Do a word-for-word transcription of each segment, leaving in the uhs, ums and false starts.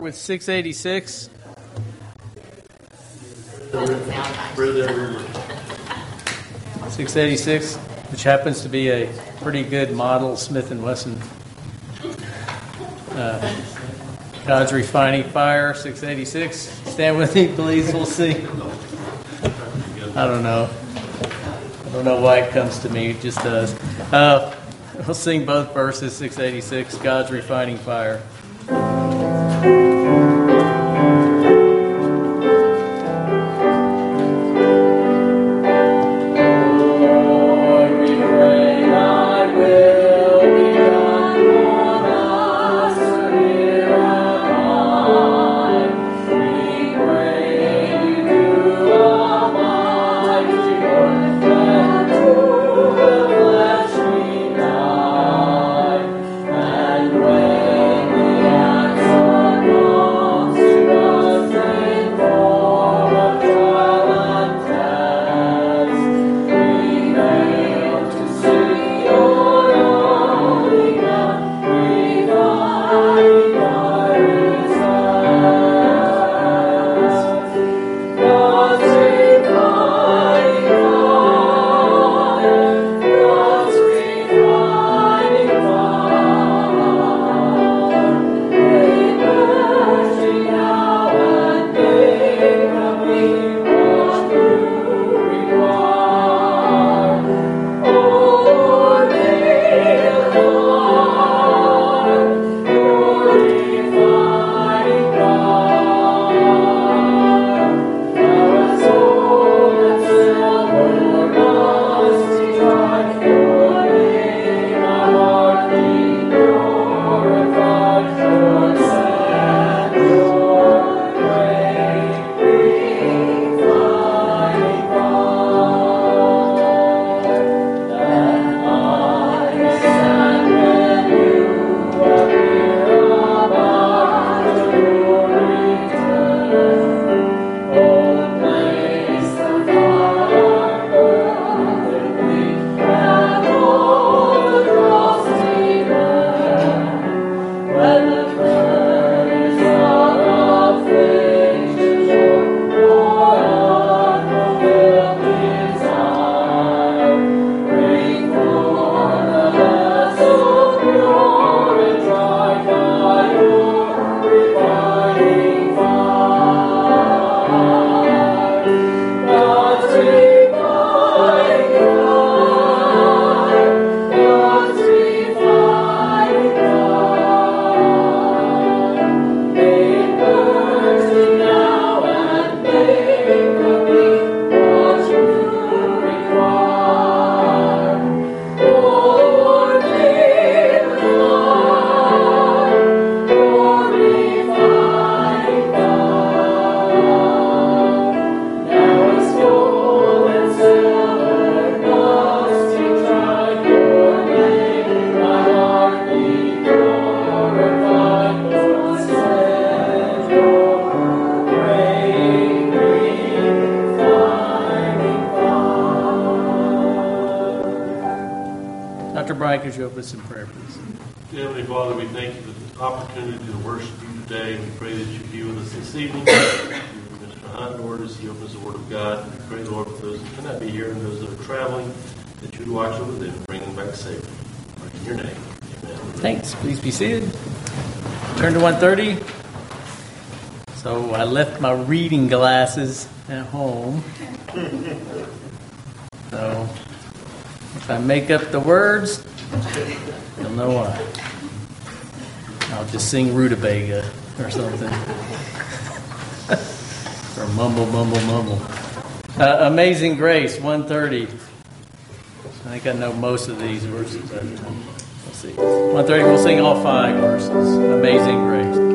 With six eighty-six. six eighty-six, which happens to be a pretty good model Smith and Wesson. Uh, God's Refining Fire, six eighty-six. Stand with me, please. We'll see. I don't know. I don't know why it comes to me. It just does. Uh, we'll sing both verses, six eighty-six, God's Refining Fire. Doctor Brian, could you open us in prayer, please? Heavenly Father, we thank you for the opportunity to worship you today. We pray that you be with us this evening. Mister Hunt, Lord, as he opens the Word of God, we pray, Lord, for those who cannot be here and those that are traveling, that you would watch over them and bring them back safely. In your name, amen. Thanks. Please be seated. Turn to one thirty. So I left my reading glasses at home. So if I make up the words, you'll know why. I'll just sing Rutabaga or something. Or mumble, mumble, mumble. Uh, Amazing Grace, one thirty. I think I know most of these verses. Let's see. one thirty, we'll sing all five verses. Amazing Grace.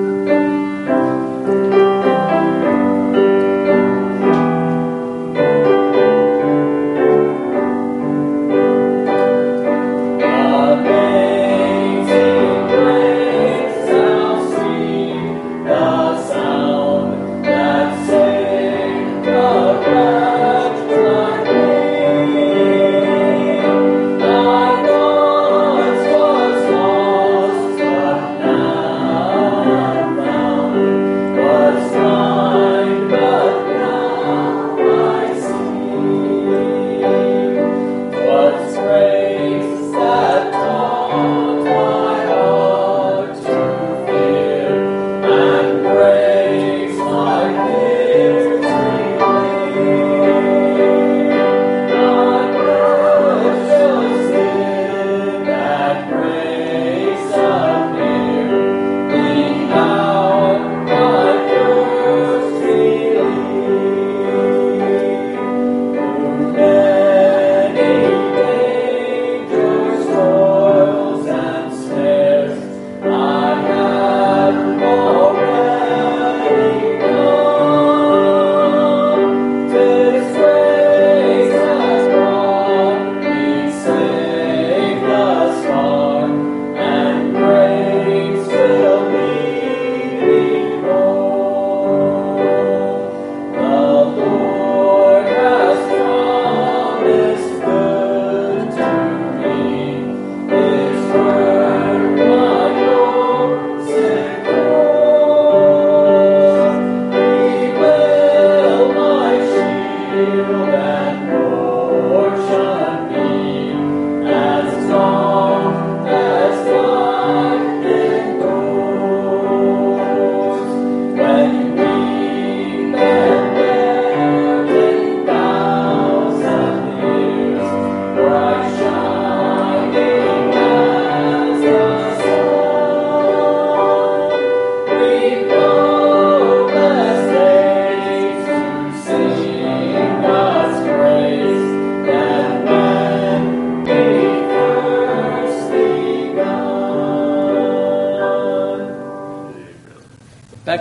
Now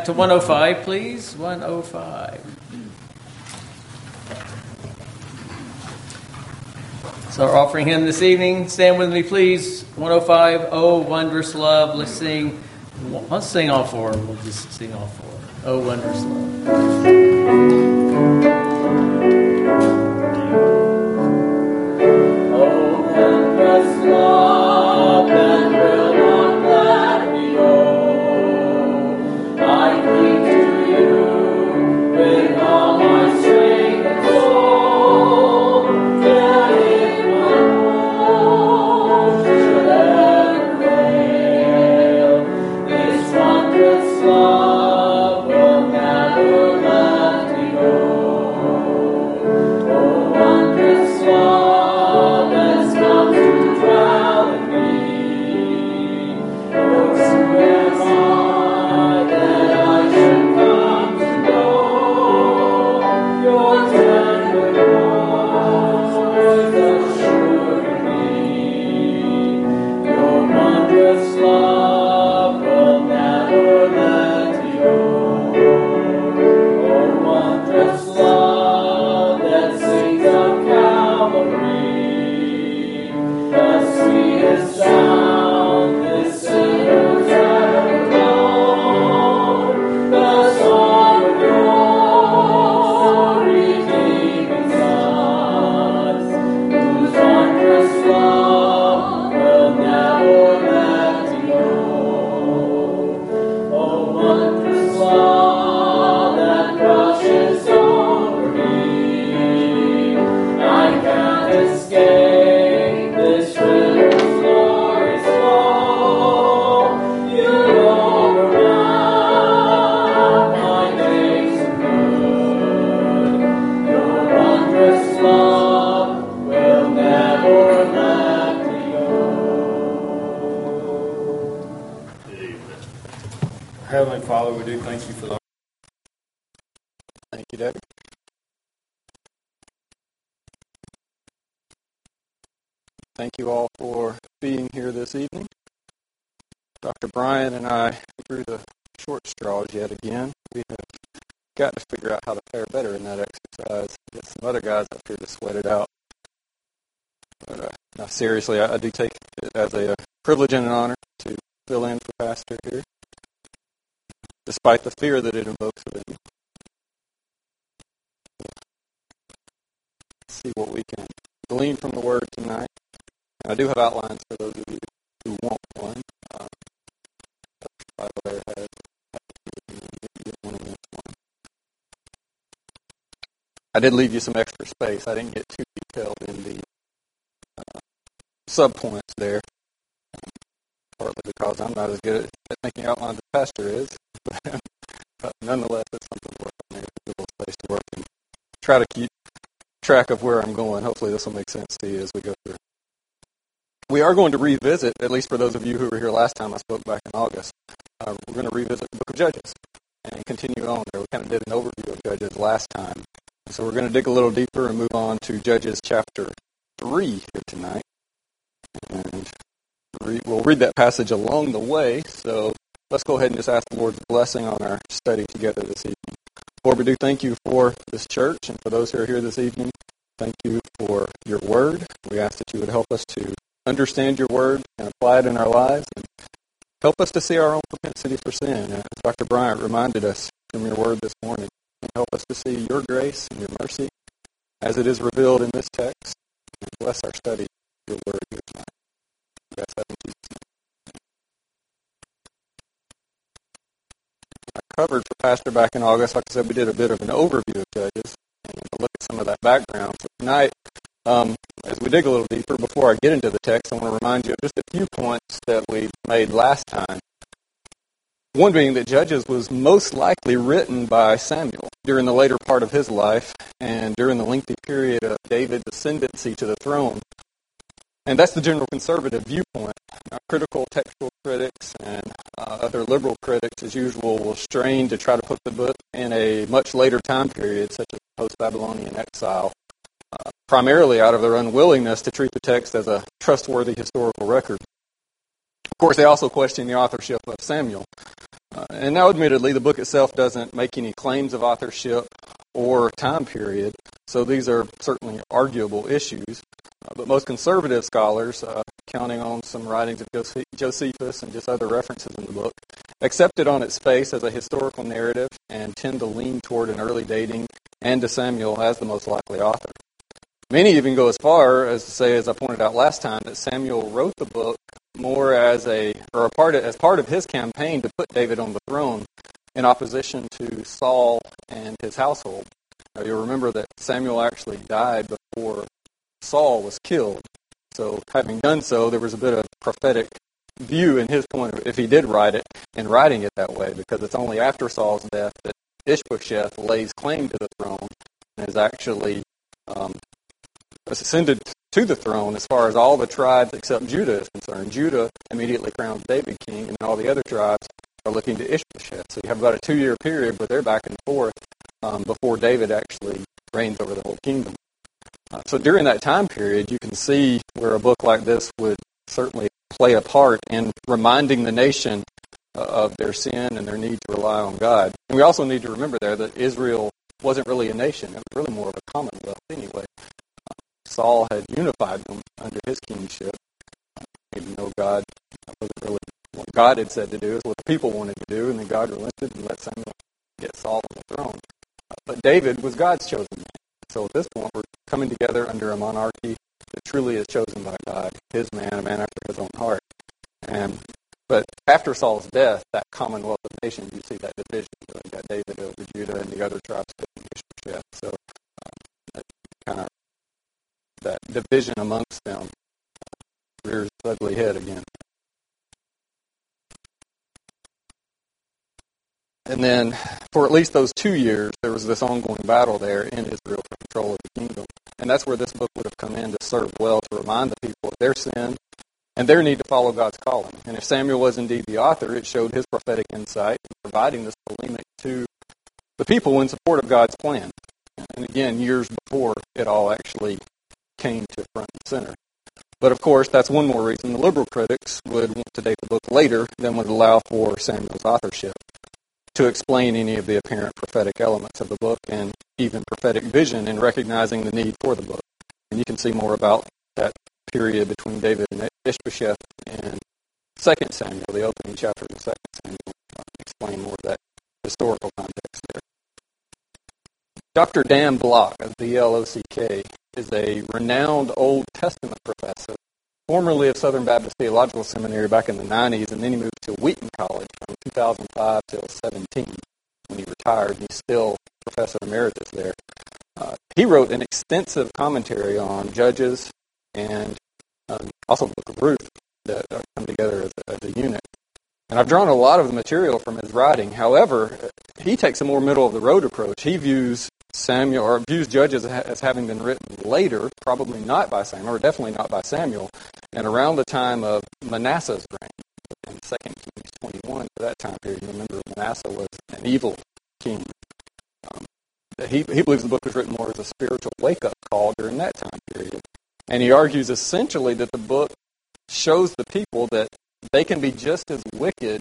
to one oh five, please. one oh five. So our offering hymn this evening. Stand with me, please. one oh five, Oh Wondrous Love. Let's sing. Let's sing all four. We'll just sing all four. Oh Wondrous Love. Heavenly Father, we do thank you for the... Thank you, Debbie. Thank you all for being here this evening. Doctor Brian and I threw the short straws yet again. We have got to figure out how to fare better in that exercise. Get some other guys up here to sweat it out. But uh, no, seriously, I, I do take it as a, a privilege and an honor to fill in for Pastor here, despite the fear that it invokes within me. Let's see what we can glean from the Word tonight. And I do have outlines for those of you who want one. Um, Bible there has one and one. I did leave you some extra space. I didn't get too detailed in the uh, subpoints there, partly because I'm not as good at, at making outlines as Pastor is. But nonetheless, it's something to work on there. It's a little space to work and try to keep track of where I'm going. Hopefully this will make sense to you as we go through. We are going to revisit, at least for those of you who were here last time I spoke back in August, uh, we're going to revisit the book of Judges and continue on there. We kind of did an overview of Judges last time. So we're going to dig a little deeper and move on to Judges chapter three here tonight. And re- we'll read that passage along the way. So let's go ahead and just ask the Lord's blessing on our study together this evening. Lord, we do thank you for this church and for those who are here this evening. Thank you for your word. We ask that you would help us to understand your word and apply it in our lives, and help us to see our own propensity for sin. As Doctor Bryant reminded us from your word this morning, and help us to see your grace and your mercy as it is revealed in this text. And bless our study of your word here tonight. We ask that in Jesus' name. I covered for Pastor back in August, like I said, we did a bit of an overview of Judges and a look at some of that background. So tonight, Um, as we dig a little deeper, before I get into the text, I want to remind you of just a few points that we made last time. One being that Judges was most likely written by Samuel during the later part of his life and during the lengthy period of David's ascendancy to the throne. And that's the general conservative viewpoint. Now, critical textual critics and uh, other liberal critics, as usual, will strain to try to put the book in a much later time period, such as post-Babylonian exile. Uh, primarily out of their unwillingness to treat the text as a trustworthy historical record. Of course, they also question the authorship of Samuel. Uh, Uh, and now, admittedly, the book itself doesn't make any claims of authorship or time period, so these are certainly arguable issues. Uh, but most conservative scholars, uh, counting on some writings of Jose- Josephus and just other references in the book, accept it on its face as a historical narrative and tend to lean toward an early dating and to Samuel as the most likely author. Many even go as far as to say, as I pointed out last time, that Samuel wrote the book more as a or a part of, as part of his campaign to put David on the throne in opposition to Saul and his household. Now, you'll remember that Samuel actually died before Saul was killed. So, having done so, there was a bit of prophetic view in his point of, if he did write it, in writing it that way, because it's only after Saul's death that Ishbosheth lays claim to the throne and is actually um, ascended to the throne as far as all the tribes except Judah is concerned. Judah immediately crowns David king, and all the other tribes are looking to Ishbosheth. So you have about a two-year period where they're back and forth um, before David actually reigns over the whole kingdom. Uh, so during that time period, you can see where a book like this would certainly play a part in reminding the nation uh, of their sin and their need to rely on God. And we also need to remember there that Israel wasn't really a nation. It was really more of a commonwealth anyway. Saul had unified them under his kingship, even though God wasn't really what God had said to do, is what the people wanted to do, and then God relented and let Samuel get Saul on the throne. But David was God's chosen man. So at this point, we're coming together under a monarchy that truly is chosen by God, his man, a man after his own heart. And but after Saul's death, that commonwealth of nations, you see that division. You got David over Judah and the other tribes taking Ishbosheth. So um, that kind of that division amongst them rears its ugly head again. And then, for at least those two years, there was this ongoing battle there in Israel for control of the kingdom. And that's where this book would have come in to serve well, to remind the people of their sin and their need to follow God's calling. And if Samuel was indeed the author, it showed his prophetic insight in providing this polemic to the people in support of God's plan. And again, years before it all actually came to front and center. But of course, that's one more reason the liberal critics would want to date the book later than would allow for Samuel's authorship, to explain any of the apparent prophetic elements of the book and even prophetic vision in recognizing the need for the book. And you can see more about that period between David and Ishbosheth in Second Samuel, the opening chapter of Second Samuel, uh, explain more of that historical context there. Doctor Dan Block of B L O C K is a renowned Old Testament professor, formerly of Southern Baptist Theological Seminary back in the nineties, and then he moved to Wheaton College from two thousand five till seventeen. When he retired, he's still professor emeritus there. Uh, he wrote an extensive commentary on Judges and um, also the Book of Ruth that uh, come together as a, as a unit. And I've drawn a lot of the material from his writing. However, he takes a more middle-of-the-road approach. He views Samuel, or views Judges as having been written later, probably not by Samuel, or definitely not by Samuel, and around the time of Manasseh's reign. In Second Kings twenty-one, for that time period, you remember Manasseh was an evil king. Um, he, he believes the book was written more as a spiritual wake-up call during that time period. And he argues essentially that the book shows the people that they can be just as wicked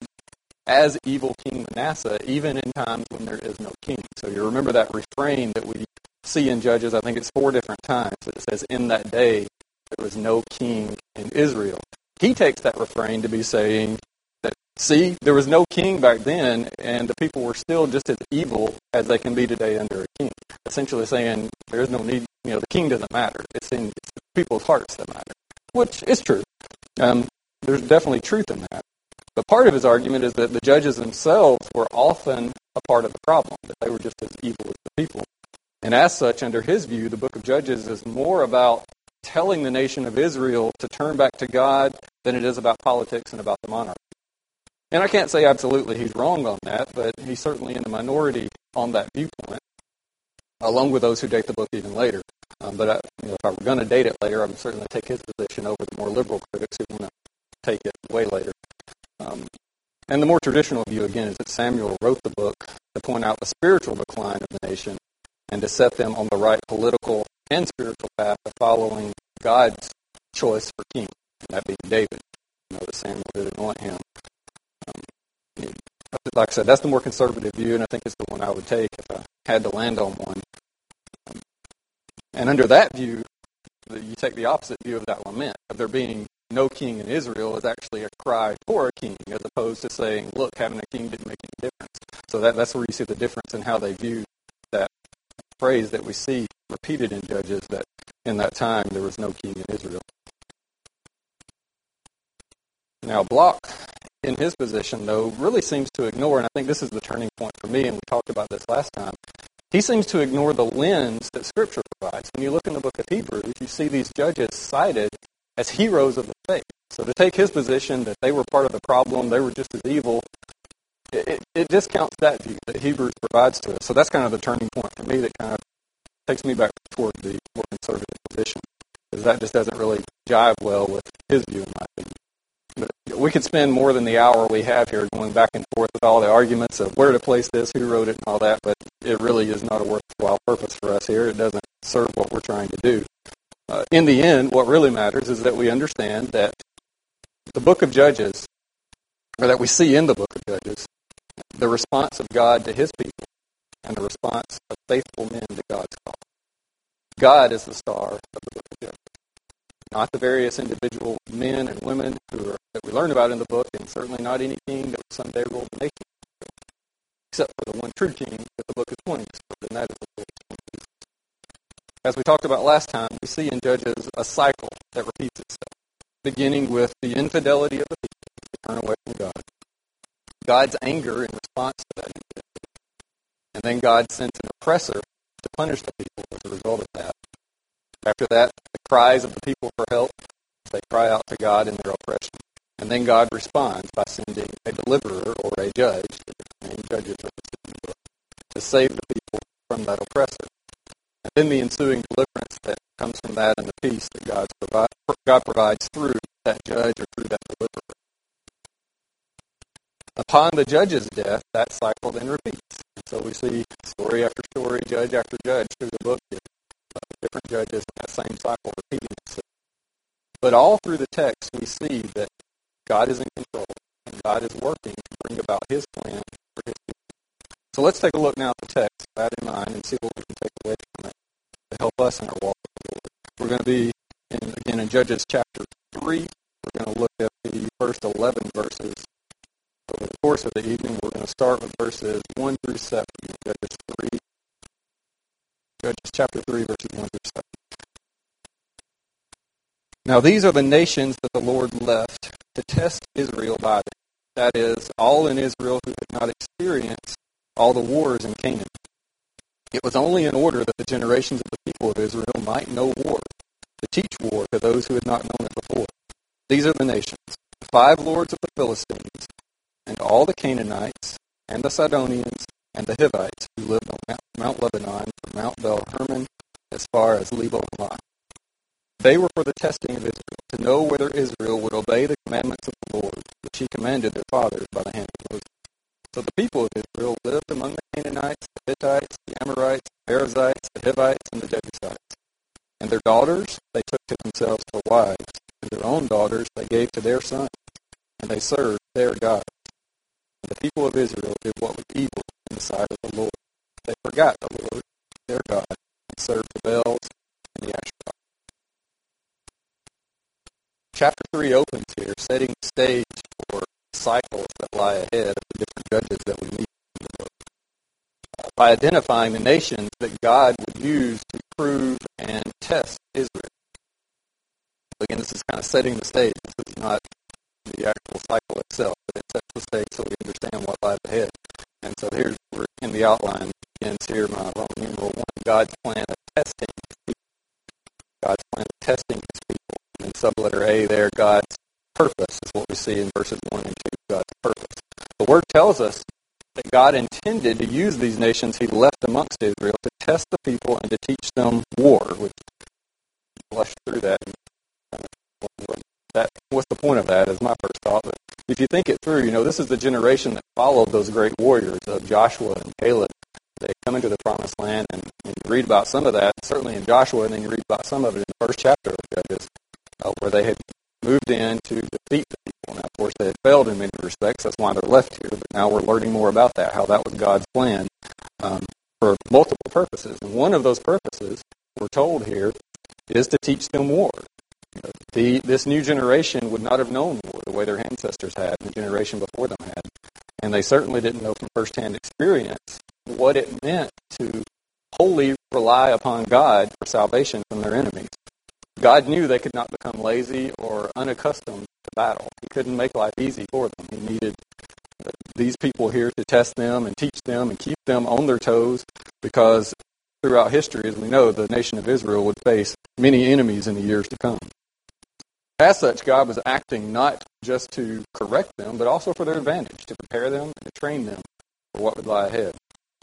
as evil King Manasseh, even in times when there is no king. So you remember that refrain that we see in Judges, I think it's four different times. It says, in that day, there was no king in Israel. He takes that refrain to be saying that, see, there was no king back then, and the people were still just as evil as they can be today under a king. Essentially saying, there is no need, you know, the king doesn't matter. It's in it's the people's hearts that matter, which is true. Um, there's definitely truth in that. But part of his argument is that the judges themselves were often a part of the problem, that they were just as evil as the people. And as such, under his view, the book of Judges is more about telling the nation of Israel to turn back to God than it is about politics and about the monarchy. And I can't say absolutely he's wrong on that, but he's certainly in the minority on that viewpoint, along with those who date the book even later. Um, but I, you know, if I were going to date it later, I would certainly take his position over the more liberal critics who want to take it way later. Um, and the more traditional view, again, is that Samuel wrote the book to point out the spiritual decline of the nation and to set them on the right political and spiritual path of following God's choice for king, and that being David. You know that Samuel did anoint him. Um, like I said, that's the more conservative view, and I think it's the one I would take if I had to land on one. And under that view, you take the opposite view of that lament, of there being no king in Israel is actually a cry for a king, as opposed to saying, look, having a king didn't make any difference. So that, that's where you see the difference in how they view that phrase that we see repeated in Judges, that in that time there was no king in Israel. Now, Bloch, in his position, though, really seems to ignore, and I think this is the turning point for me, and we talked about this last time, he seems to ignore the lens that Scripture provides. When you look in the book of Hebrews, you see these judges cited as heroes of the faith. So to take his position that they were part of the problem, they were just as evil, it, it, it discounts that view that Hebrews provides to us. So that's kind of the turning point for me that kind of takes me back toward the more conservative position, because that just doesn't really jive well with his view, in my opinion. But we could spend more than the hour we have here going back and forth with all the arguments of where to place this, who wrote it, and all that, but it really is not a worthwhile purpose for us here. It doesn't serve what we're trying to do. Uh, in the end, what really matters is that we understand that the book of Judges, or that we see in the book of Judges, the response of God to his people and the response of faithful men to God's call. God is the star of the book of Judges, not the various individual men and women who are, that we learn about in the book, and certainly not any king that will someday rule the nation, except for the one true king that the book is pointing to, and that is the Lord Jesus. As we talked about last time, we see in Judges a cycle that repeats itself, beginning with the infidelity of the people who turn away from God, God's anger in response to that infidelity, and then God sends an oppressor to punish the people as a result of that. After that, the cries of the people for help, they cry out to God in their oppression. And then God responds by sending a deliverer or a judge, the name judges are listed in the book, to save the people from that oppressor. And then the ensuing deliverance that comes from that and the peace that God's provi- God provides through that judge or through that deliverer. Upon the judge's death, that cycle then repeats. And so we see story after story, judge after judge through the book here. Different judges in that same cycle repeating itself. But all through the text, we see that God is in control, and God is working to bring about his plan for his people. So let's take a look now at the text with that in mind and see what we can take away from it to help us in our walk with the Lord. We're going to be, in, again, in Judges chapter three. We're going to look at the first eleven verses. Over the course of the evening, we're going to start with verses one through seven in Judges three. Judges chapter three, verses one through seven. Now these are the nations that the Lord left to test Israel by them. That is, all in Israel who had not experienced all the wars in Canaan. It was only in order that the generations of the people of Israel might know war, to teach war to those who had not known it before. These are the nations, the five lords of the Philistines, and all the Canaanites, and the Sidonians, and the Hivites who lived on Mount Lebanon from Mount Bel Hermon as far as Lebo Hamath. They were for the testing of Israel, to know whether Israel would obey the commandments of the Lord, which he commanded their fathers by the hand of Moses. So the people of Israel lived among the Canaanites, the Hittites, the Amorites, the Perizzites, the Hivites, and the Jebusites. And their daughters they took to themselves for wives, and their own daughters they gave to their sons, and they served their gods. And the people of Israel did what was evil in the sight of the Lord. They forgot the Lord, their God, and served the Baals and the Ashtaroth. Chapter three opens here, setting the stage for cycles that lie ahead of the different judges that we meet in the book, uh, by identifying the nations that God would use to prove and test Israel. Again, this is kind of setting the stage. This is not the actual cycle itself, but it sets the stage so we understand what lies ahead. And so here's where in the outline begins here, my Roman numeral one, God's plan of testing his people. God's plan of testing his people. And then subletter A there, God's purpose is what we see in verses one and two, God's purpose. The Word tells us that God intended to use these nations he left amongst Israel to test the people and to teach them war, which blush through that. That what's the point of that is my first thought. But if you think it through, you know, this is the generation that followed those great warriors of Joshua and Caleb. They come into the promised land, and, and you read about some of that, certainly in Joshua, and then you read about some of it in the first chapter of Judges, uh, where they had moved in to defeat the people. Now, of course, they had failed in many respects. That's why they're left here. But now we're learning more about that, how that was God's plan um, for multiple purposes. And one of those purposes, we're told here, is to teach them war. The, this new generation would not have known war the way their ancestors had and the generation before them had. And they certainly didn't know from firsthand experience what it meant to wholly rely upon God for salvation from their enemies. God knew they could not become lazy or unaccustomed to battle. He couldn't make life easy for them. He needed these people here to test them and teach them and keep them on their toes, because throughout history, as we know, the nation of Israel would face many enemies in the years to come. As such, God was acting not just to correct them, but also for their advantage, to prepare them and to train them for what would lie ahead.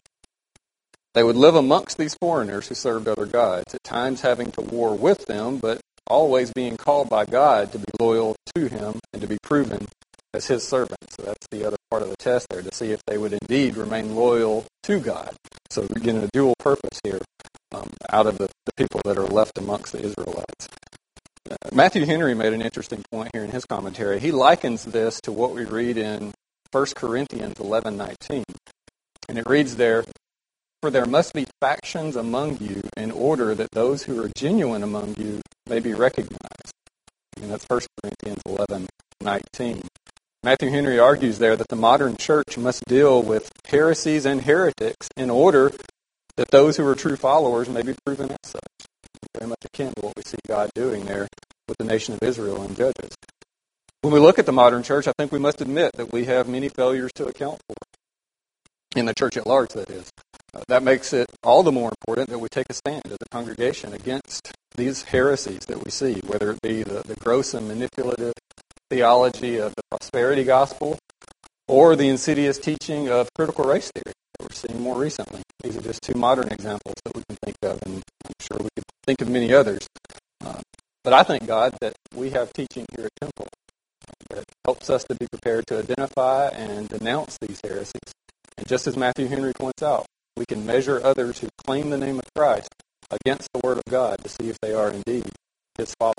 They would live amongst these foreigners who served other gods, at times having to war with them, but always being called by God to be loyal to Him and to be proven as His servants. So that's the other part of the test there, to see if they would indeed remain loyal to God. So we're getting a dual purpose here um, out of the, the people that are left amongst the Israelites. Uh, Matthew Henry made an interesting point here in his commentary. He likens this to what we read in First Corinthians eleven nineteen. And it reads there, "For there must be factions among you in order that those who are genuine among you may be recognized." And that's First Corinthians eleven nineteen. Matthew Henry argues there that the modern church must deal with heresies and heretics in order that those who are true followers may be proven as such. Very much akin to what we see God doing there with the nation of Israel in Judges. When we look at the modern church, I think we must admit that we have many failures to account for. In the church at large, that is. Uh, that makes it all the more important that we take a stand as a congregation against these heresies that we see, whether it be the, the gross and manipulative theology of the prosperity gospel or the insidious teaching of critical race theory that we're seeing more recently. These are just two modern examples that we can think of, and I'm sure we could think of many others. Uh, but I thank God that we have teaching here at Temple that helps us to be prepared to identify and denounce these heresies. And just as Matthew Henry points out, we can measure others who claim the name of Christ against the Word of God to see if they are indeed His followers.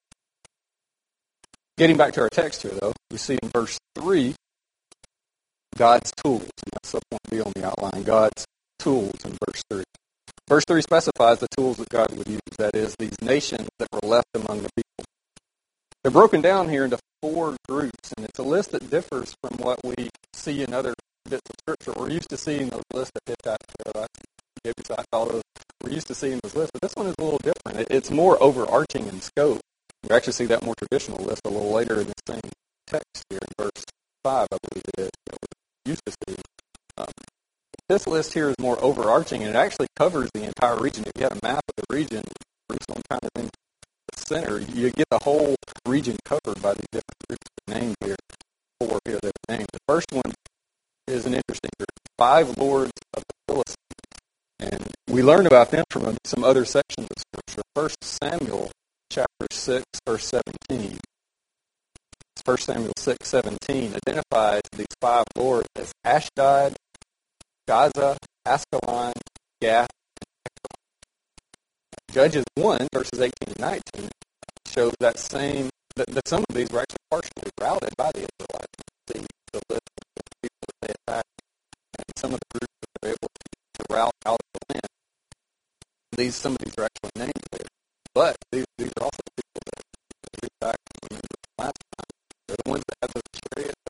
Getting back to our text here, though, we see in verse three, God's tools. And that's the point B on the outline, God's tools in verse three. Verse three specifies the tools that God would use, that is, these nations that were left among the people. They're broken down here into four groups, and it's a list that differs from what we see in other bits of Scripture. We're used to seeing those lists that Hittite, Israelites, Jebusites, all those. We're used to seeing those lists, but this one is a little different. It's more overarching in scope. We actually see that more traditional list a little later in the same text here in verse five, I believe it is, that we're used to seeing. Um, this list here is more overarching, and it actually covers the entire region. If you had a map of the region, Jerusalem kind of in the center, you get the whole region covered by these different groups that are named here, four here that are named. The first one is an interesting group, five lords of the Philistines. And we learn about them from some other sections of Scripture. First Samuel chapter six, verse seventeen. First Samuel six, seventeen identifies these five lords as Ashdod, Gaza, Ascalon, Gath, and Ekron. Judges one, verses eighteen and nineteen, shows that same, that, that some of these were actually partially routed by the Israelites. See the list of the people that they attacked, and some of the groups that they were able to, to rout out of the land. These, some of these are actually named there. But these, these are also people that, that we back when we were last time. They're the ones that had those chariots.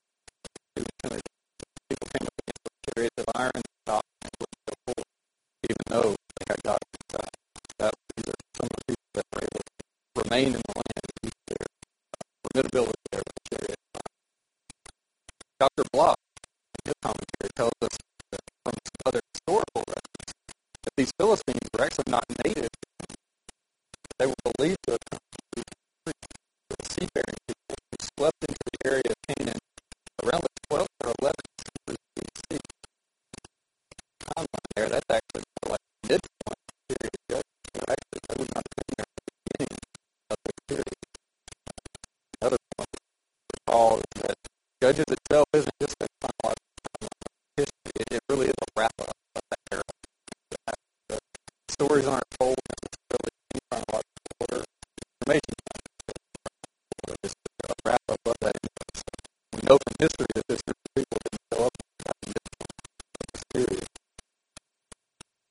People came up against those chariots of iron and stopped and wouldn't go forward, even though they had God on their side. That, these are some of the people that were able to remain in the land and keep their formidability there with the chariots of iron. Doctor Block, in his commentary, tells us that from some other historical records that these Philistines were actually not native. They were believed to have come from the seafaring people who swept into the area of Canaan around the twelfth or eleventh century B C. Timeline there, that's actually more like midpoint period. So actually, they would not have been there at the beginning of the period. Another point to recall is that Judges itself isn't just a chronological timeline of history. It, it really is a wrap-up of that era. The stories aren't told necessarily in chronological order. Information is just a wrap-up of that info. So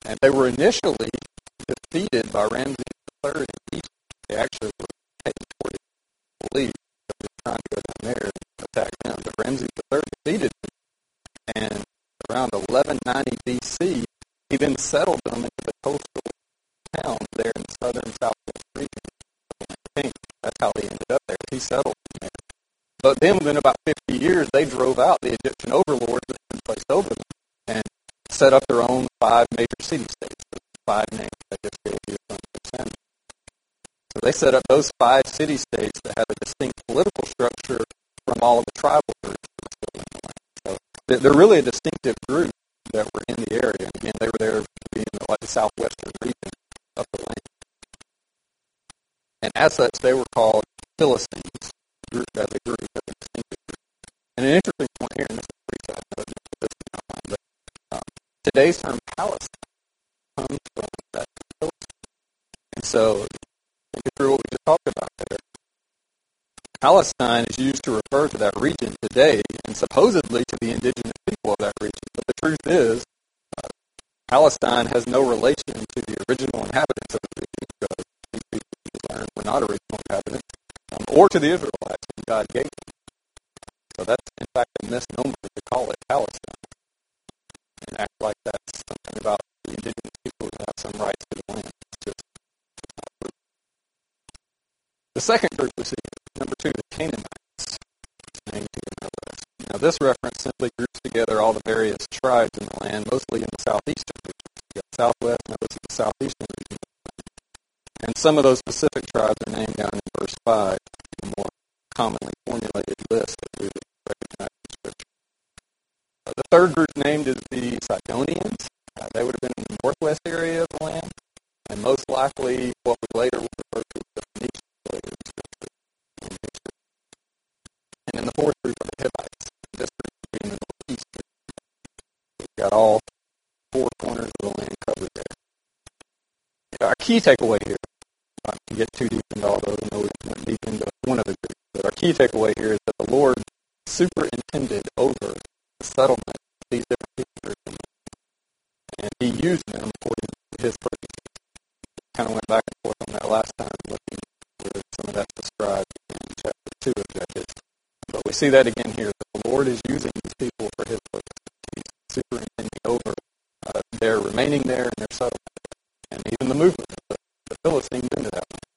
And they were initially defeated by Ramses the Third in Egypt. They actually were heading toward it, I believe, they were trying to go down there and attack them. But Ramses the Third defeated them, and around eleven ninety B C, he then settled them into the coastal towns there in the southern southwest region of Atlantic. That's how he ended up there. He settled them there. But then within about fifty years, they drove out the Egyptian overlords that had been placed over them and set up their own five major city-states. The five names I just gave you from Samuel. So they set up those five city-states that had a distinct political structure from all of the tribal groups that were still in the land. So they're really a distinctive group that were in the area. And again, they were there in the, like the southwestern region of the land. And as such, they were called Philistines, group as a group, as a distinctive group. And an interesting point here, and this is a pretty sad note, just put this in your mind, but um, today's term Palestine comes from that Philistine. And so, think through what we just talked about there. Palestine is used to refer to that region today, and supposedly to the indigenous people of that region. But the truth is, uh, Palestine has no relation to the original inhabitants of the region, because these people we learned were not original inhabitants, um, or to the Israelites whom God gave them. So that's, in fact, a misnomer to call it Palestine, and act like that's something about the indigenous people who have some rights to the land. It's just, it's not true. The second group we see, number two, the Canaanites, named here in our list. Now, this reference simply groups together all the various tribes in the land, mostly in the southeastern region. You got southwest, now this is the southeastern region. And some of those specific tribes are named down in verse five, the more commonly formulated list that we would recognize in Scripture. Uh, the third group named is the Sidonians. Uh, they would have been in the northwest area of the land, and most likely what we later will refer to as the Phoenicians later in Scripture. And then the fourth group are the Hivites. This group would be in the northeast. We've got all four corners of the land covered there. Yeah, our key takeaway here, not to get too deep into all those, I know we went deep into one of the groups, but our key takeaway here is that the Lord superintended over the settlement of these different people groups, and He used them according to His purposes. Kind of went back and forth on that last time, looking where some of that's described in chapter two of Judges. But we see that again here, that the Lord is using these people for His purposes. He's superintending over uh, their remaining there and their settlement there, and even the movement of the, the Philistines into that one.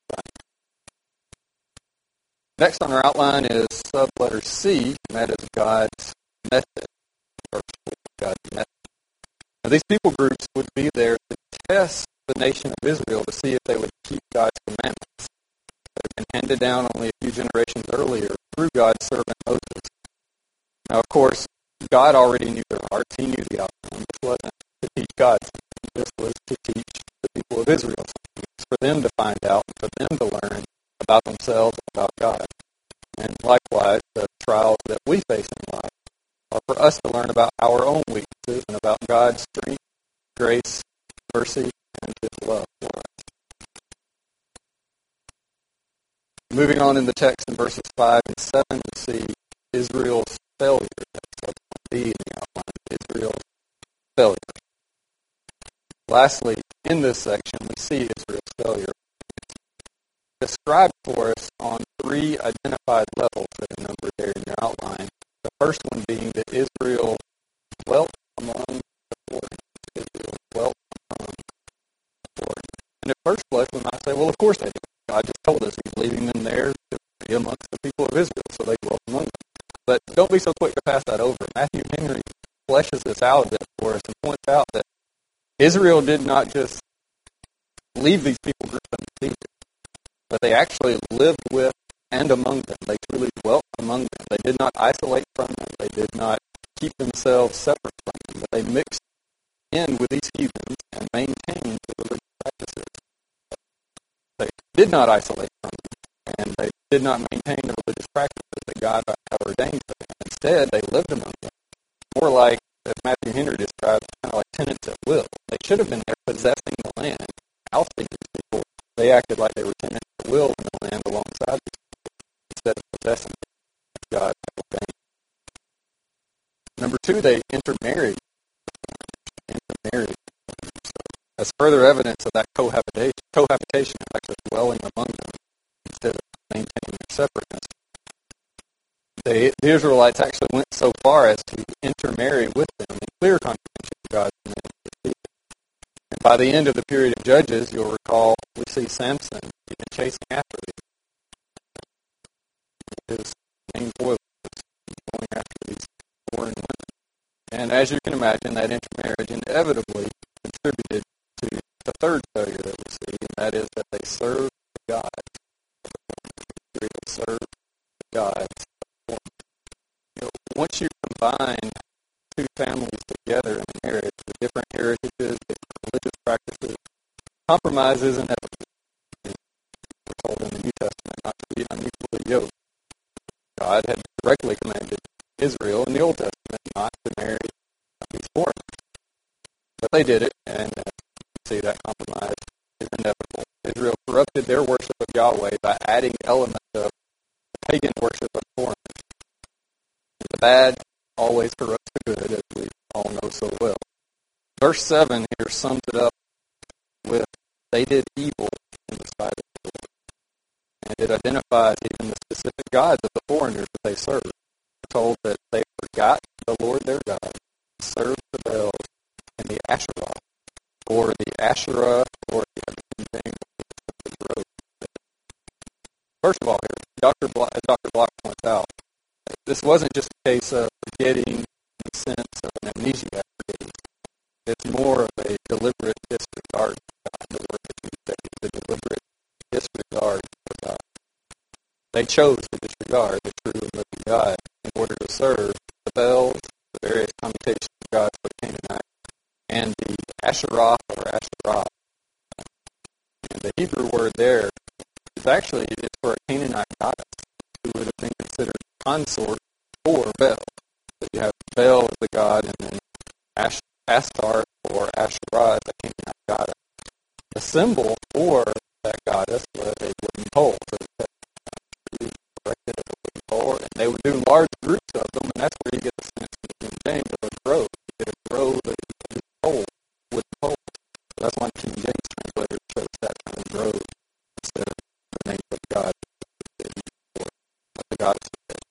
Next on our outline is subletter C, and that is God's method. Or God's method. Now, these people groups would be there to test the nation of Israel to see if they would keep God's commandments. They've been handed down only a few generations earlier through God's servant Moses. Now, of course, God already knew their hearts. He knew the outcome. This wasn't to teach God something. This was to teach the people of Israel something. It's for them to find out and for them to learn about themselves and about God. And likewise, the trials that we face in life are for us to learn about our own weaknesses and about God's strength, grace, mercy, and His love for us. Moving on in the text in verses five and seven, we see Israel's failure. That's subpoint B in the outline, Israel's failure. Lastly, in this section, we see Israel's failure described for us on three identified levels that are numbered there in your outline. The first one being that Israel dwelt among the foreigners. Israel dwelt among the foreigners. And at first blush, we might say, well, of course they do. God just told us He's leaving them there to be amongst the people of Israel, so they dwelt among them. But don't be so quick to pass that over. Matthew Henry fleshes this out a bit for us and points out that Israel did not just leave these people groups undefeated, but they actually lived with and among them. They truly dwelt among them. They did not isolate from them. They did not keep themselves separate from them, but they mixed in with these heathens and maintained the religious practices. They did not isolate from them, and they did not maintain the religious practices that God had ordained for them. Instead, they lived among them, more like, as Matthew Henry describes, kind of like tenants at will. They should have been there possessing the land, ousting these people. They acted like they were tenants at will in the land alongside these people, instead of possessing it as God had ordained. Number two, they intermarried. Intermarried. as further evidence of that cohabitation, cohabitation of actually dwelling among them instead of maintaining their separateness. The, the Israelites actually went so far as to intermarry with them in clear contradiction to God's command. And by the end of the period of Judges, you'll recall, we see Samson even chasing after these. His main foil was going after these foreign women. And as you can imagine, that intermarriage inevitably contributed to the third failure that we see, and that is that they served the gods. They served the gods. You know, once you combine two families together in a marriage with different heritages, different religious practices, compromise is inevitable. We're told in the New Testament not to be unequally yoked. God had directly commanded Israel in the Old Testament not to marry these foreigners. But they did it, and uh, you see that compromise is inevitable. Israel corrupted their worship of Yahweh by adding elements of pagan worship of foreigners. The bad always corrupts the good, as we all know so well. Verse seven here sums it up with, they did evil in the sight of the Lord. And it identifies even the specific gods of the foreigners that they served. We're told that they forgot the Lord their God, served the Baals and the Asherah, or the Asherah, or the other thing. First of all, here, Doctor Block, as Doctor Block points out, this wasn't just a case of forgetting in the sense of an amnesiac forgetting. It's more of a deliberate disregard of God. The word that we say is a deliberate disregard of God. They chose to disregard the true and living God in order to serve the Baals, the various commutations of gods for the Canaanite, and the Asherah or Asherah. And the Hebrew word there is actually it's for a Canaanite goddess who would have been considered consort for Baal. So you have Baal as the god, and then Ash, Astarte or Asherah as the Canaanite goddess. The symbol for that goddess was a wooden pole. So they erected as a wooden pole, and they would do large groups of them, and that's where you get the sense of the King James of a grove. You get a grove of a pole, wooden pole. So that's why the King James translator chose that term grove instead of the name of God or the goddess.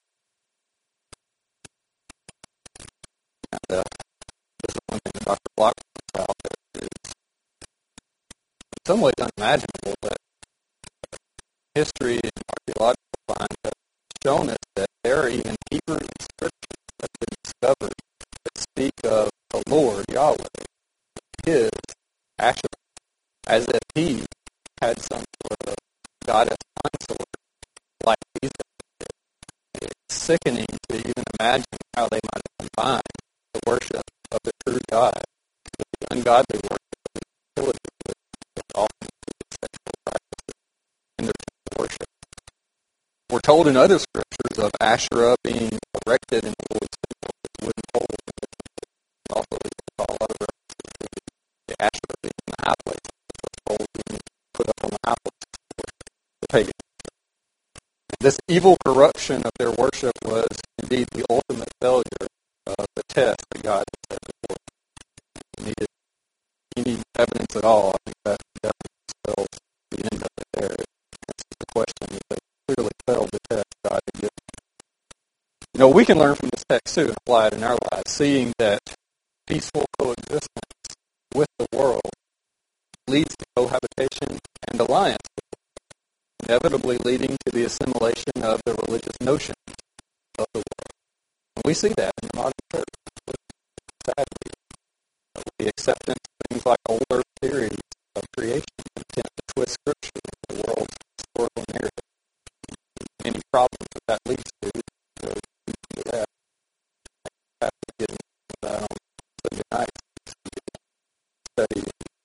And uh, this is one thing that Doctor Block points out that is in some ways unimaginable, that history and archaeological finds have shown us that there are even Hebrew inscriptions that have been discovered that speak of the Lord, Yahweh, his Asherah, as if he had some sort of goddess consort like these. It's sickening to even imagine how they might have combined the worship of the true God with the ungodly worship of the utility that often sexual practices in their worship. We're told in other scriptures of Asherah being erected in the Lord's temple with wooden poles. And also we recall a lot of references to the Asherah being in the high place, the poles being put up on the high place for the pagan. This evil corruption of their worship was indeed the ultimate failure of the test that God had set before. If you needed any evidence at all, I think that definitely spells the end of it there. That's the question that they clearly failed the test God had given. You know, we can learn from this text too and apply it in our lives, seeing that peaceful coexistence with the world leads to cohabitation and alliance, inevitably leading to the assimilation of the religious notions of the world. And we see that in the modern church. Sadly, the acceptance of things like old earth theories of creation and attempt to twist scripture in the world's historical narrative. Any problems that that leads to, so we can do that. I have to get into that on Sunday night. Study.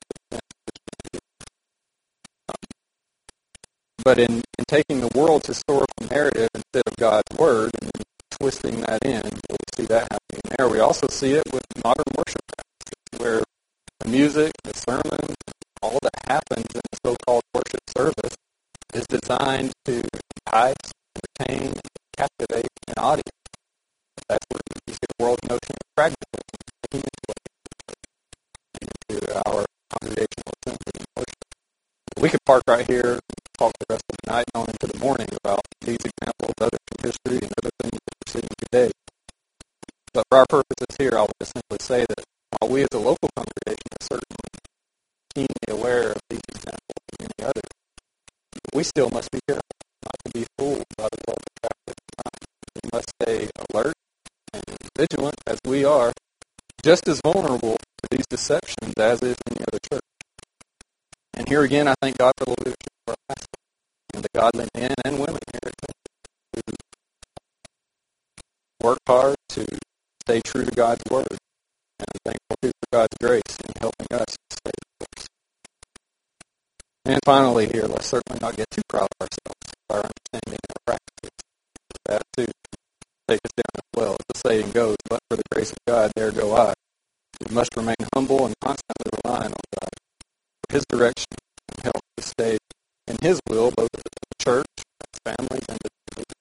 But in, in taking the world's historical narrative instead of God's word and then twisting that in, we see that happening there. We also see it with modern worship practices, where the music, the sermon, all that happens in the so-called worship service is designed to entice, entertain, and captivate an audience. That's where you see the world's notion of pragmatism taking its way into our congregational We could park right here and talk the rest of the night and on into the morning about these examples, others from history, and other things that we're seeing today. But for our purposes here, I would just simply say that while we as a local congregation are certainly keenly aware of these examples and many others, we still must be careful not to be fooled by the love of traffic. We must stay alert and vigilant as we are, just as vulnerable to these deceptions as is any other church. And here again, I thank God for the leadership of our pastor and the godly men and women here at Temple who work hard to stay true to God's word. And I'm thankful too for God's grace in helping us to stay the course. And finally here, let's certainly not get too proud of ourselves, our understanding and our practices. That too take us down as well. As the saying goes, but for the grace of God, there go I. We must remain humble and constantly relying on God for His direction and help to stay in His will, both as the church, as families, and as believers.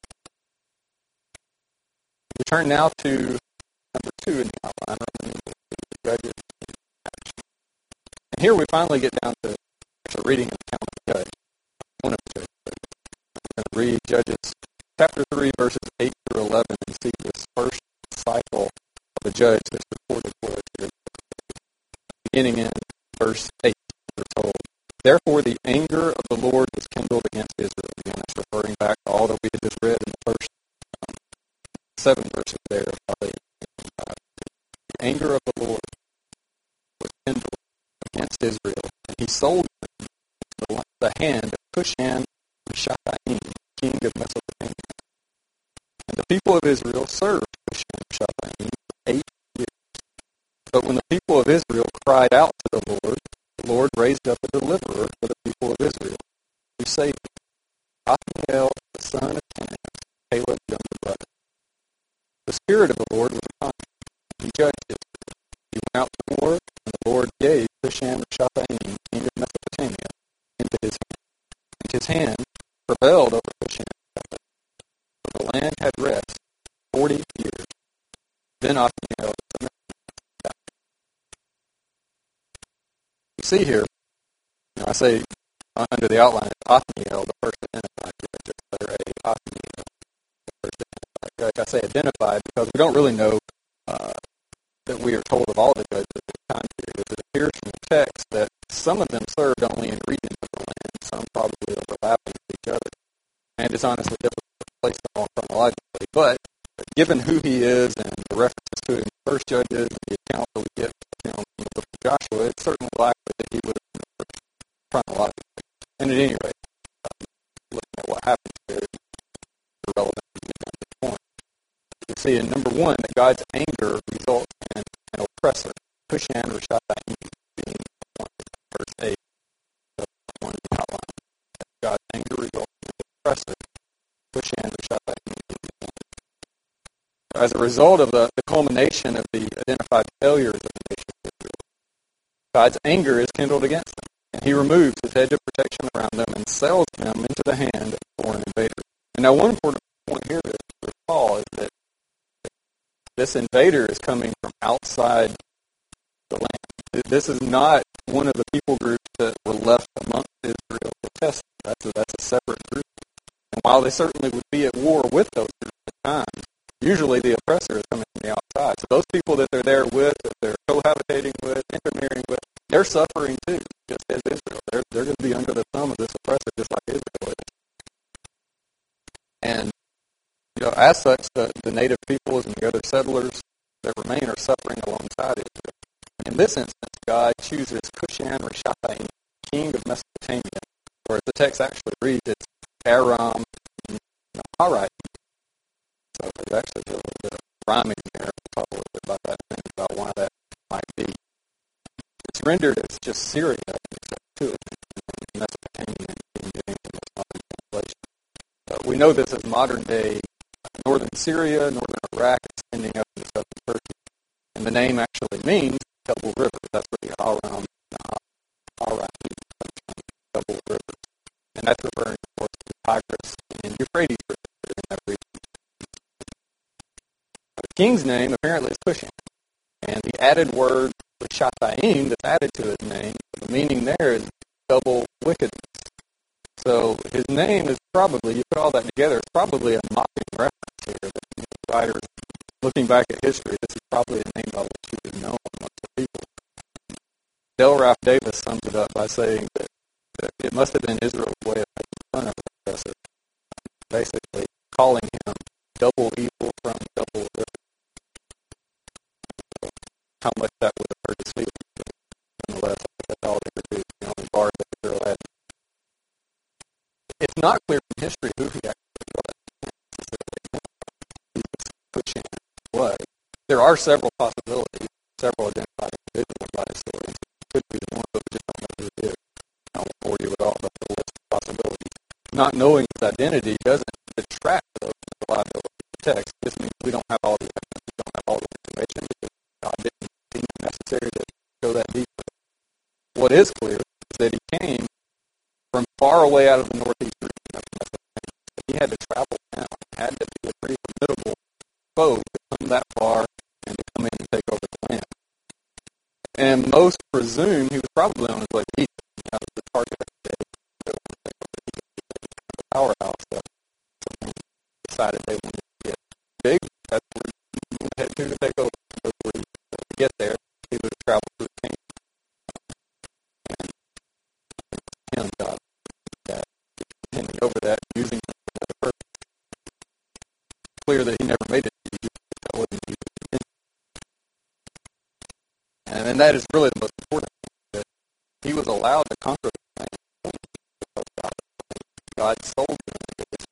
We turn now to number two in the outline, Roman numerals, Judges in action. And here we finally get down to actually reading an account of the judge, one of the judges. I'm going to read Judges chapter three, verses eight through eleven, and see this first cycle of a judge that's recorded for us here. Beginning in verse eight, we're told, therefore the anger of the Lord was kindled against Israel. Again, that's referring back to all that we had just read in the first um, seven verses there of how they uh, the anger of the Lord was kindled against Israel, and he sold them into the hand of Cushan-Rishathaim, king of Mesopotamia. And the people of Israel served Cushan-Rishathaim for eight years. But when the people of Israel cried out to the Lord, the Lord raised up a deliverer for the people of Israel, who saved them, Othniel, the son of Kenaz, Caleb's younger brother. The Spirit of the Lord was upon him, and he judged Israel. He went out to war, and the Lord gave Cushan-Rishathaim, king of Mesopotamia, into his hand. And his hand prevailed over Cushan-Rishathaim. For the land had rest forty years. Then Othniel, the son of Kenaz, died. You see here, you know, I say uh, under the outline, it's Othniel, the first identified judge, letter A, Othniel, the first identified judge. I say identified because we don't really know uh, that we are told of all the judges at this time period. It appears from the text that some of them served only in regions of the land, some probably overlapping with each other. And it's honestly difficult to place them all chronologically. But given who he is and the references to him in the first Judges and the account that we get from him in the book of Joshua, it's certainly likely that he would have been first chronologically. And at any rate, um, looking at what happens there is irrelevant at this point. You see in number one that God's anger results in an oppressor, Cushan-Rishathaim, being appointed. Verse eight, the one in the outline. God's anger results in an oppressor, Cushan-Rishathaim being appointed. As a result of the, the culmination of the identified failures of the nation of Israel, God's anger is kindled against them, and he removes his hedge of protection around them and sells them into the hand of foreign invaders. And now one important point here to recall is that this invader is coming from outside the land. This is not one of the people groups that were left amongst Israel protesting. That's a, that's a separate group. And while they certainly would be at war with those groups at times, usually the oppressor is coming from the outside. So those people that they're there with, that they're cohabitating with, intermarrying with, they're suffering too, just as Israel. They're, they're going to be under the thumb of this oppressor just like Israel is. And you know, as such, the, the native peoples and the other settlers that remain are suffering alongside Israel. In this instance, God chooses Cushan-Rishathaim, king of Mesopotamia, or as the text actually reads, it's Aram Naharaim. So there's actually a little bit of rhyming there. We'll talk a little bit about that and about why that might be. It's rendered as just Syria, except to it, in Mesopotamia, in James and most modern translation. But we know this as modern-day northern Syria, northern Iraq, extending up into southern Turkey. And the name actually means double river. That's where the Aram Naharaim comes from, double river. And that's referring, of course, to the Tigris and Euphrates River in that region. The king's name apparently is Cushan, and the added word Rishathaim that's added to his name, the meaning there is double wickedness. So his name is probably, you put all that together, it's probably a mocking reference here. That the writer, looking back at history, this is probably a name by which he was known amongst the people. Del Ralph Davis sums it up by saying that, that it must have been Israel's way of making fun of the professor, basically calling him double evil from double good. How much that would have hurt his feelings, but nonetheless, that's all they could do, the only bar that Israel had. It's not clear from history who he actually was. He was pushing what? There are several possibilities, several identified individuals by historians. It could be the one, but we just don't know who it is. I won't bore you with all the list of possibilities. Not knowing his identity doesn't detract from the reliability of the text. This means we don't have all the evidence, we don't have all the information because God didn't deem it necessary to go that deeply. What is clear is that he came from far away out of the northeast region of Mesopotamia. He had to travel down. It had to be a pretty formidable foe to come that far and to come in and take over the land. And most presume he was probably on his way to Egypt. That was the target of the day. They wanted to take over Egypt. It was kind of a powerhouse. So someone decided they wanted to get big. That's where he went ahead to take over. That's where he, uh, to get there, he would have traveled through Canaan. And him, God, that handing over that, using him for that purpose. It's clear that he never made it to Egypt. That wasn't Egypt's intention. And, and that is really the most important thing, that he was allowed to conquer the land. God, God sold him into this.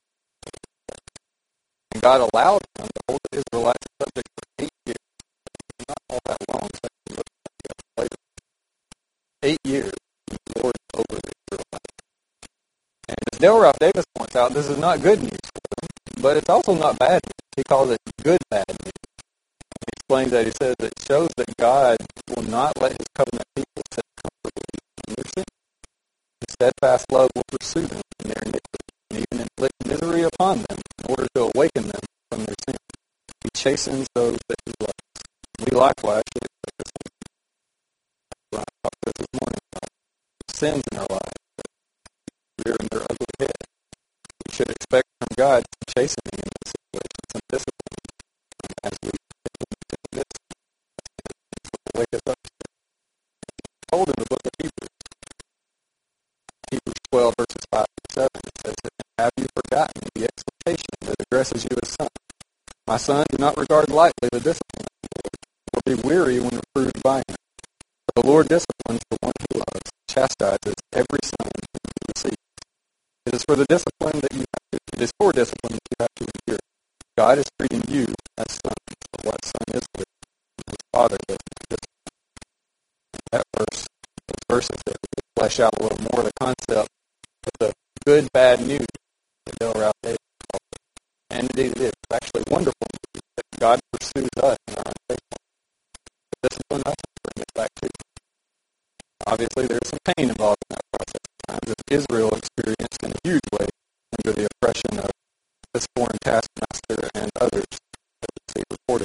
And God allowed him to hold the Israelites subject for eight years. It's not all that long, so I can look at it later. Eight years, he lorded over the Israelites. And as Del Ralph Davis points out, this is not good news for them, but it's also not bad news. He calls it good bad news. He explains that he says it shows that God will not let his covenant people sit comfortably in their sin. His steadfast love will pursue them in their iniquity, and even inflict misery upon them in order to awaken them from their sin. He chastens those that he loves. We likewise should expect the same. When I talked about this morning about sins in our lives that rear in their ugly head, we should expect from God some chastening in this situation, some discipline, as we implement this. To wake us up. It's told in the book of Hebrews, Hebrews twelve, verses five through seven, it says, "Have you forgotten the exhortation that addresses you as sons? My son, do not regard lightly the discipline of the Lord, or be weary when reproved by him. For the Lord disciplines the one he loves, chastises every son whom he receives. It is for the discipline that you have to, it is for discipline that you have to endure. God is treating you as sons. For what son is with his father does not discipline." That verse, those verses there, we flesh out a little more of the concept of the good, bad news that Del Ralph Davis called it. And indeed it is. It's actually wonderful news that God pursues us in our unfaithfulness. To discipline us and bring us back to him. Obviously, there's some pain involved in that process at times, as Israel experienced in a huge way under the oppression of this foreign taskmaster and others that we see reported.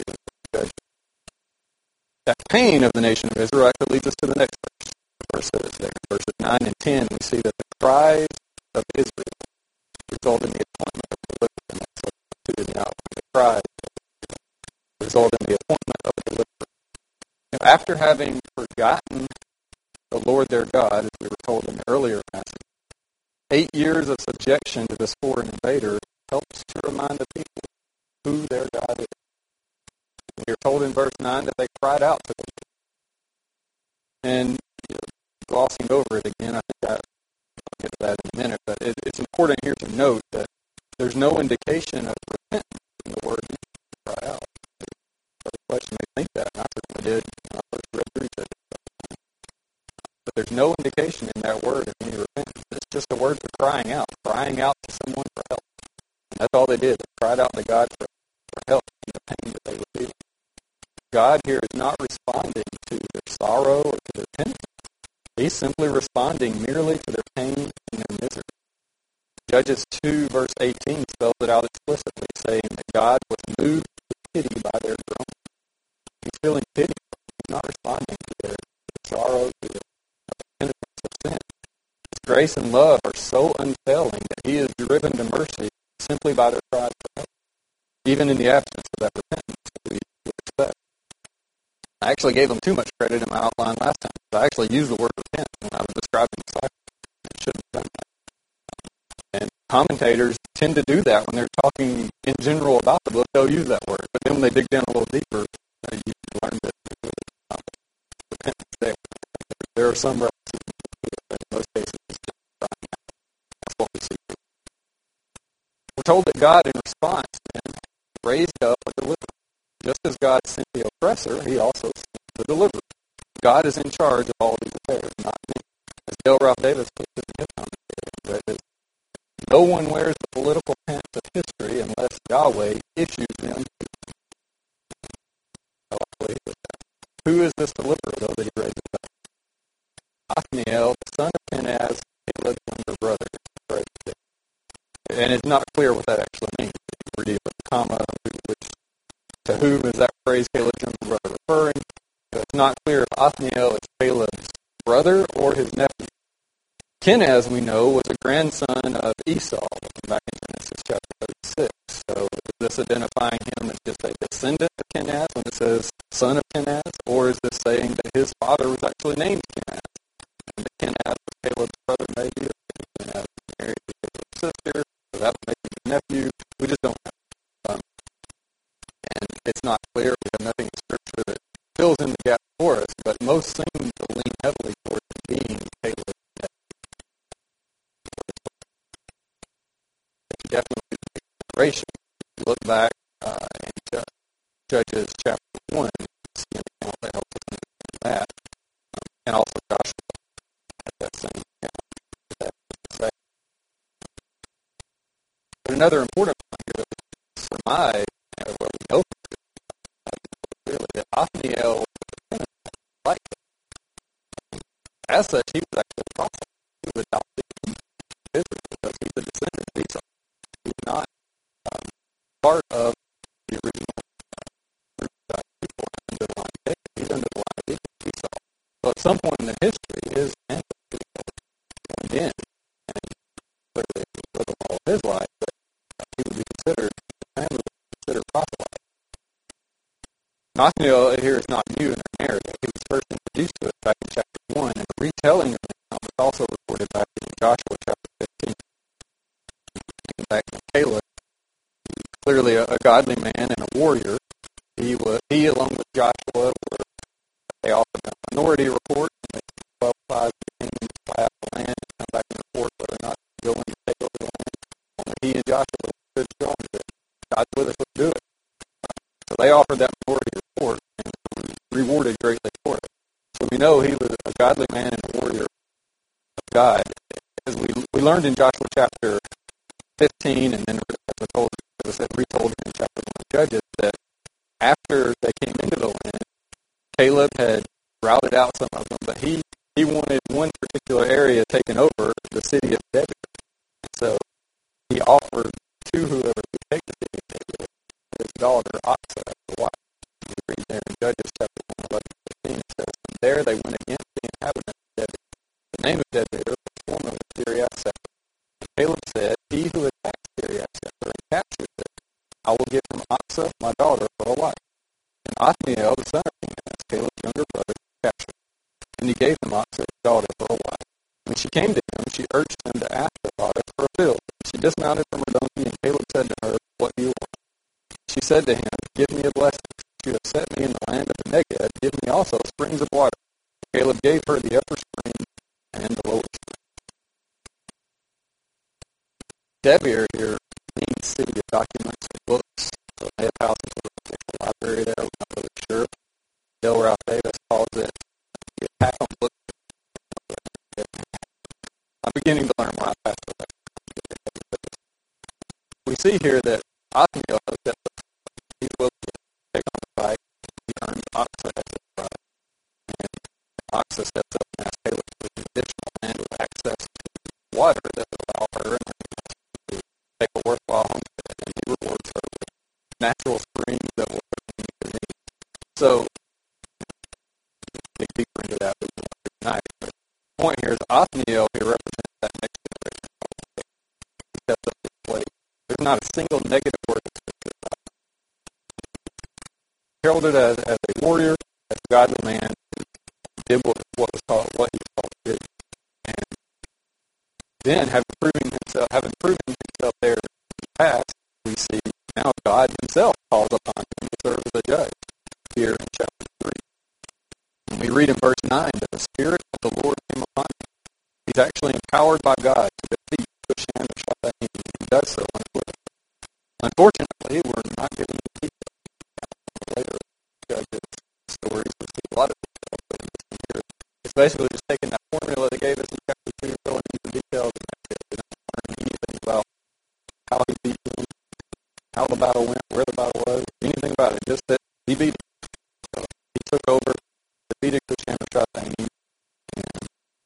That pain of the nation of Israel actually leads us to the next verse. The verse that is there. In verses nine and ten, we see that the cries of Israel result in the appointment of the deliverer. And that's substituted in the outline. The cries of Israel result in the appointment of the deliverer. Now, after having forgotten the Lord their God, as we were told in the earlier passage, eight years of subjection to this foreign invader helps to remind the people who their God is. We are told in verse nine that they cried out to the Lord. And you know, glossing over it again, I think I, I'll get to that in a minute, but it, it's important here to note that there's no indication of repentance in the word to cry out. The question may think that, and I certainly did when I first read through it. But there's no indication in that word of any repentance. It's just a word for crying out, crying out to someone for help. And that's all they did. They cried out to God for, for help in the pain that they were feeling. God here is not responding to their sorrow or to their penitence. He's simply responding merely to their pain and their misery. Judges two, verse eighteen spells it out explicitly, saying that God was moved to pity by their groaning. He's feeling pity. He's not responding to their, their sorrow, to their penitence of sin. grace and love are so unfailing that he is driven to mercy simply by their cries for help, even in the absence of that repentance that we would expect. I actually gave them too much credit in my outline last time. I actually used the word repent when I was describing the cycle. I shouldn't have done that. And commentators tend to do that when they're talking in general about the book. They'll use that word, but then when they dig down a little deeper, uh, you learn that uh, repentance there. There are some references, but in most cases, it's just crying out. That's what we see. We're told that God, in response, then, raised up a deliverer. Just as God sent the oppressor, he also sent the deliverer. God is in charge of all these affairs, not me. As Dale Ralph Davis puts it in his commentary, that is, no one wears the political pants of history unless Yahweh issues them. I like the way he puts that. Who is this deliverer, though, that he raises up? Othniel, the son of Kenaz, Caleb's younger brother. And it's not clear what that actually means. We read it with a comma, which to whom is that phrase Caleb's younger brother referring? So it's not clear if Othniel is Caleb's brother or his nephew. Kenaz, we know, was a grandson of Esau, back in Genesis chapter thirty-six. So is this identifying him as just a descendant of Kenaz when it says son of Kenaz? Or is this saying that his father was actually named Kenaz? And that Kenaz was Caleb's brother, maybe, or Kenaz was married to Caleb's sister, so that would make him his nephew. We just don't know. Um, and it's not clear. We have nothing in Scripture that fills in the gap for us, but most seem to lean heavily towards being Caleb's nephew. Definitely the declaration. If you look back uh, into Judges chapter one, you see an account that helps us understand that. Um, and also Joshua had that same account. That say. But another important point here that we surmise, uh, what we know clearly, that Othniel was like that. As such, he was actually a prophet. He was adopted in Israel because he's a descendant of Esau. He was not um, part of the original uh, group of people under the line of David. He's under the line of Esau. So at some point in their history, his ancestry joined in, and clearly it was all of his life, but uh, he would be considered, his family would be considered prophet-like. Othniel here is not new in our narrative. He was first introduced to it back in chapter one, and the retelling of the account was also recorded back in Joshua chapter fifteen. Back to Caleb, clearly a, a godly man and a warrior. He was he along with Joshua were they offered a minority report, and they twelve tribes came and spy out the land and come back and report whether or not to go in and take over the land. Only he and Joshua stood strong and said, God's with us, let's do it. So they offered that minority report and were rewarded greatly for it. So we know he was a godly man and a warrior of God. As we we learned in Joshua chapter fifteen, and then as we told, it was retold in chapter one of Judges, that after they came into the land, Caleb had routed out some of them, but he, he wanted one particular area taken over, the city of Debir. So he offered to whoever would take the city of Debir his daughter, Aksa, as the wife. You read there in Judges chapter one, eleven, fifteen, it says, and there they went against the inhabitants of Debir. The name of Debir was formerly Kiriath-Sepher. Caleb said, he who attacks Kiriath-Sepher and captures it, I will give him Aksa, my daughter, for a wife. And Othniel, the son of Kenaz, Caleb's younger brother, captured her. And he gave him Aksa, his daughter, for a wife. When she came to him, she urged him to ask her father for a field. She dismounted from her donkey, and Caleb said to her, what do you want? She said to him, give me a blessing. You have set me in the land of the Negeb. Give me also springs of water. Caleb gave her the upper spring and the lower spring. Debir here means city of documents and books. So they have houses with a official library there. We're not really sure. Dale Ralph Davis calls it the attack on books. I'm beginning to learn why I passed the lecture. We see here that Othniel steps up. He's willing to take on the fight. He earns Aksa as a bride. And Aksa steps up and asks Caleb for an additional land with access to water that will allow her and her to take a worthwhile homestead, and he rewards her with natural springs that will meet her needs. So, dig deeper into that tonight. But the point here is Othniel here represents that a negative word. Heralded as, as a warrior, as a godly man, who did what, what was called what he was called to do. And then, having proven himself, having proven himself there in the past, we see now God Himself calls upon him to serve as a judge here in chapter three. And we read in verse nine that the Spirit of the Lord came upon him. He's actually empowered by God to defeat Cushan-Rishathaim, and he does so unequivocally. Unfortunately, we're not given the details. Later judges stories, we see a lot of details, but in this one here, it's basically just taking that formula they gave us in chapter two, filling in the details, and that's it. We're not learning anything about how he beat them, how the battle went, where the battle was, anything about it, just that he beat him. So he took over, defeated Cushan-Rishathaim, and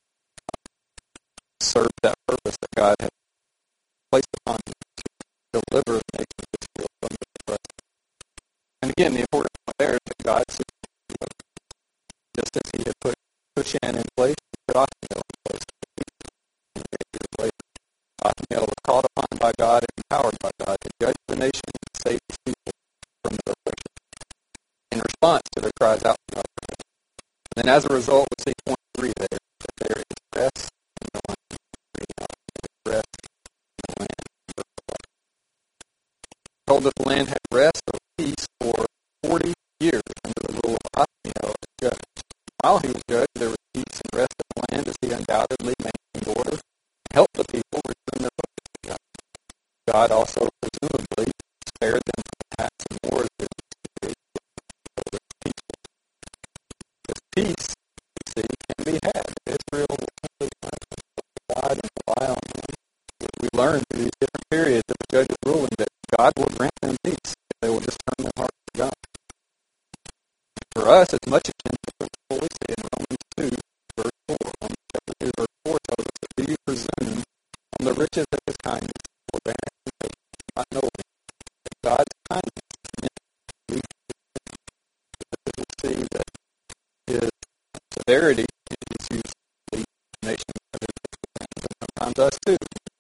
served that purpose that God had placed upon him to deliver the nation of Israel from the oppressor. And again, the important point there is that God, just as He had put Cushan in place, He put Othniel in place. And years later, Othniel was called upon by God and empowered by God to judge the nation and save His people from their oppression in response to their cries out to God. And then as a result, we see point three there, that there is rest in the land. Rest in the land. Told that the land had rest or peace for forty years under the rule of Othniel as judge. While he was judge, there was peace and rest in the land as he undoubtedly maintained order and helped the people return their focus to God. God also presumably spared them from attacks and wars that were peaceful. Because peace, you see, can be had. Israel will simply learn to God and rely on Him. We learn through these different periods of the judge's ruling that God will grant them peace if they will just turn their hearts to God. For us, it's much akin to the principle we see in Romans two, verse four. Romans chapter two, verse four tells us that do you presume on the riches of His kindness, forbearance, and patience, not knowing that God's kindness is meant to lead to repentance. Because we see that His severity is used to lead the nation of Israel, and sometimes us too.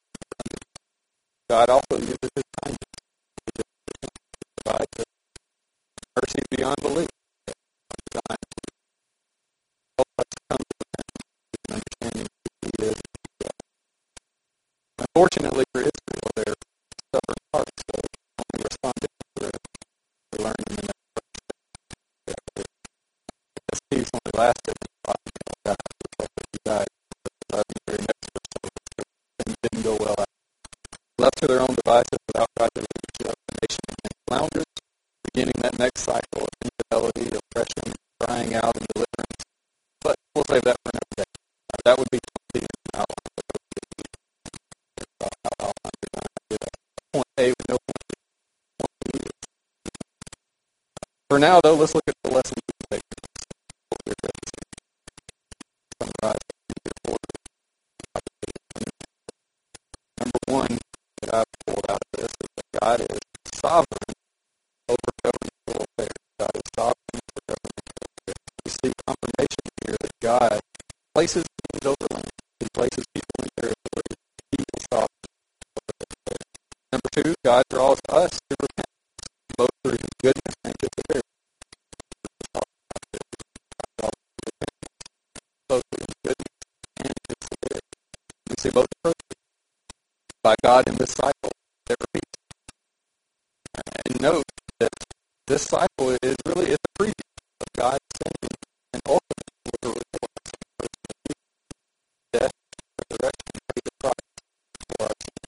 God also uses His kindness to provide the mercy beyond belief. Designed to help us come to repentance and understanding who He is. Unfortunately for Israel, their stubborn hearts so only responded to it. We learn in the next verse. This peace only lasted until Othniel died. He died. The very next verse, things didn't go well. Left to their own devices without God's leadership, the nation again flounders, beginning that next cycle of infidelity, oppression, crying out, and deliverance. But we'll save that for another day. Uh, that would be twenty years from outline. Point A with no point B. For now, though, let's look at the lessons we can take from this. Summarize here for Number one that I've pulled out of this is that God is sovereign over governmental affairs. God is sovereign over governmental affairs. We see confirmation here that God places things over land. He places people in territory. He is sovereign over their affairs. Number two, God draws us to repentance, both through His goodness and His severity. Both through His goodness and His severity. We see both approaches. By God in this cycle, there are peace. And note that this cycle is really is a preview of God sending an ultimate deliverer for us, a person of peace, death, resurrection, and the Christ for our sins.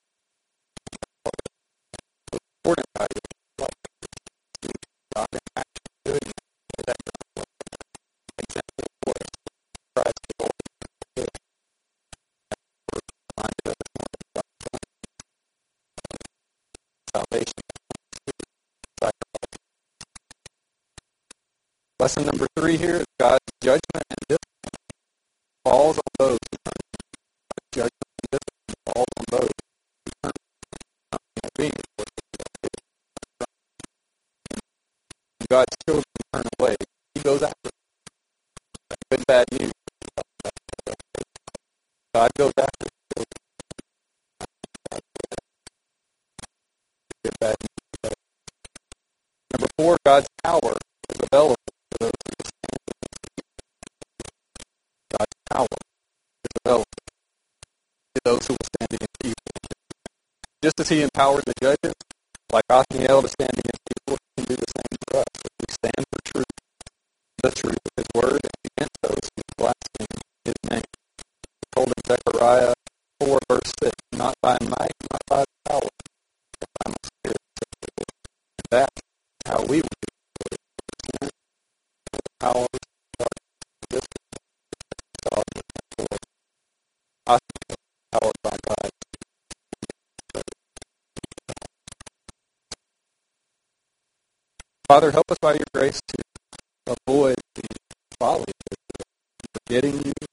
The important value of life is God in action doing that example for us. Christ is ultimately good. Reminded us salvation. Lesson number three here is God's judgment and discipline falls on those who turn to Him. God's judgment and discipline falls on those who turn to Him. Obedience. When God's children turn away, He goes after them. Good, bad news. God goes after them. Good, bad news. Therefore, God's power is available to those who will stand against evil. God's power is available to those who will stand against evil. Just as he empowered the judges, like Othniel, to stand against evil, he can do the same for us. If we stand for truth, the truth of his word, and against those who blaspheme his name. He told in Zechariah four, verse six, not by might, not by power, but by my spirit, says the Lord. And that's how we would do it. The power of darkness, this is God with the Lord. Othniel, powered by God. Father, help us by your grace to avoid the folly of forgetting you,